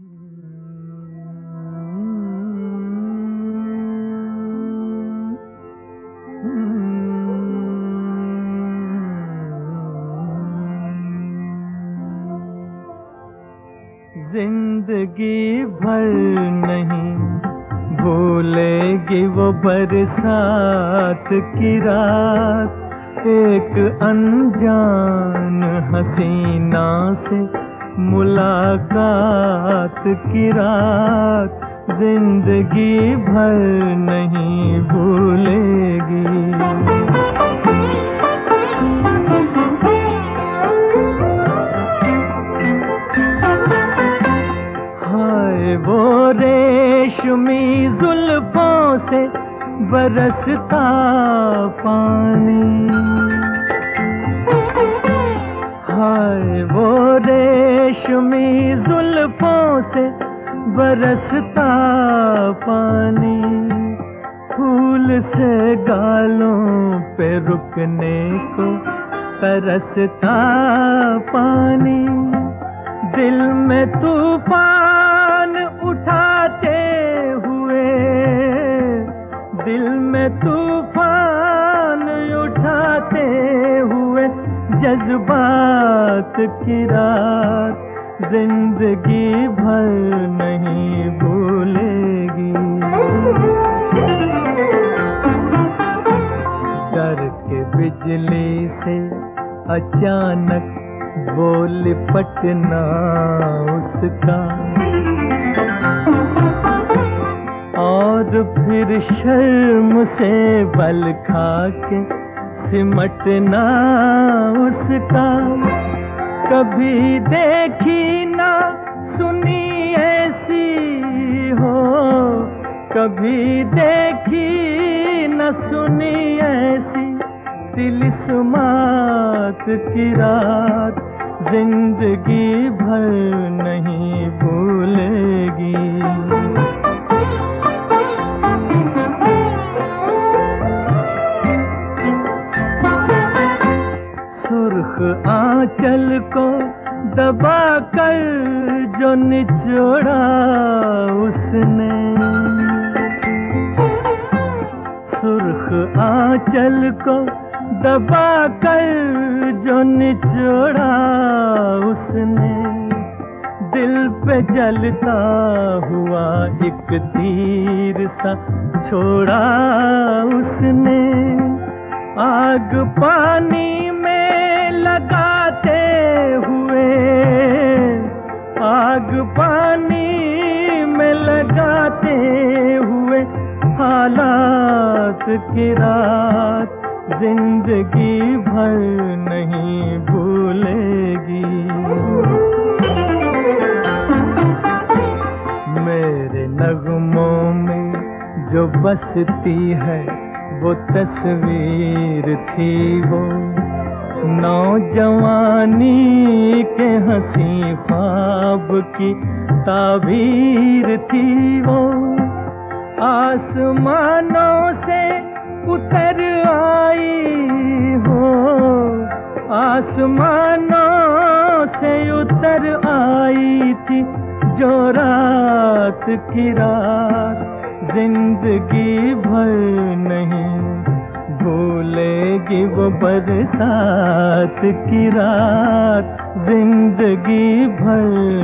जिंदगी भर नहीं भूलेगी वो बरसात की रात, एक अनजान हसीना से मुलाकात की रात, जिंदगी भर नहीं भूलेगी। हाय वो रेशमी जुल्फों से बरसता पानी, हाय वो रेशमी जुल्फों से बरसता पानी, फूल से गालों पे रुकने को तरसता पानी, दिल में तूफान उठाते हुए, दिल में तूफान उठाते हुए जज्बात की रात, जिंदगी भर नहीं भूलेगी। डर के बिजली से अचानक वो लिपटना उसका, और फिर शर्म से बल खा के सिमटना उसका, कभी देखी ना सुनी ऐसी हो, कभी देखी न सुनी ऐसी तिलिस्मात की रात, जिंदगी भर नहीं भूलेगी। सुर्ख आंचल को दबा कर जो निचोड़ा उसने, सुर्ख आंचल को दबा कर जो निचोड़ा उसने, दिल पे जलता हुआ एक तीर सा छोड़ा उसने, आग पानी में लगाते हुए, आग पानी में लगाते हुए हालात की रात, जिंदगी भर नहीं भूलेगी। मेरे नगमों में जो बसती है वो तस्वीर थी, वो नौजवानी के हंसी ख्वाब की ताबीर थी, वो आसमानों से उतर आई हो, आसमानों से उतर आई थी जो रात की रात, जिंदगी भर नहीं भूलेगी वो बरसात की रात, जिंदगी भर